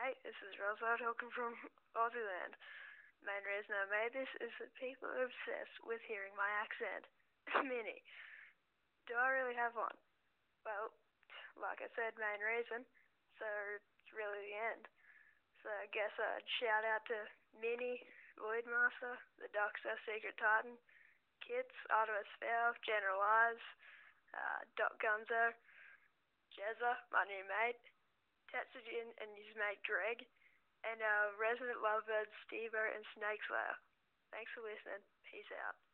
G'day, this is Roswell talking from Aussie Main reason I made this is that people are obsessed with hearing my accent. Minnie, do I really have one? Well, like I said, main reason, so it's really the end. So I guess I'd shout out to Minnie, Lloydmaster, the Doctor, Secret Titan, Kits, Artemis Fowl, General Eyes, Doc Gunzo, Jezza, my new mate, Tetsujin and his mate Greg, and our resident lovebirds Stevo and Snakeslayer. Thanks for listening. Peace out.